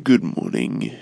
Good morning.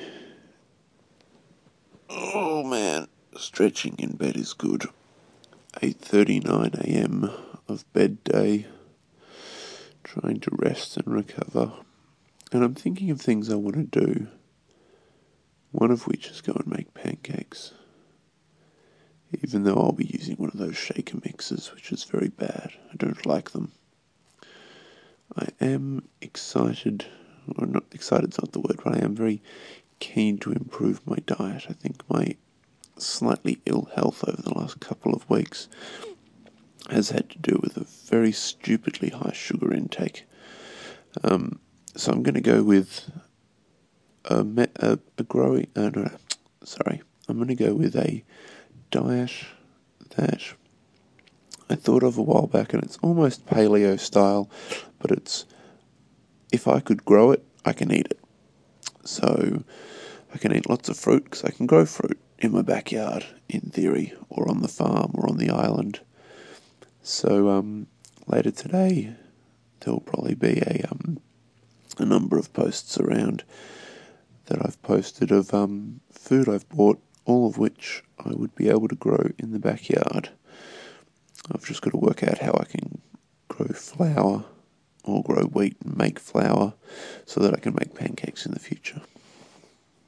Oh man, stretching in bed is good. 8:39 a.m. of bed day, trying to rest and recover. And I'm thinking of things I want to do, one of which is go and make pancakes. Even though I'll be using one of those shaker mixers, which is very bad. I don't like them. I am excited, or not excited's not the word, but I am very keen to improve my diet. I think my slightly ill health over the last couple of weeks has had to do with a very stupidly high sugar intake. So I'm going to go with I'm going to go with a diet that I thought of a while back, and it's almost paleo style, but it's, if I could grow it, I can eat it. So I can eat lots of fruit because I can grow fruit in my backyard, in theory, or on the farm, or on the island. So later today, there'll probably be a number of posts around that I've posted of food I've bought, all of which I would be able to grow in the backyard. I've just got to work out how I can grow flour or grow wheat and make flour so that I can make pancakes in the future.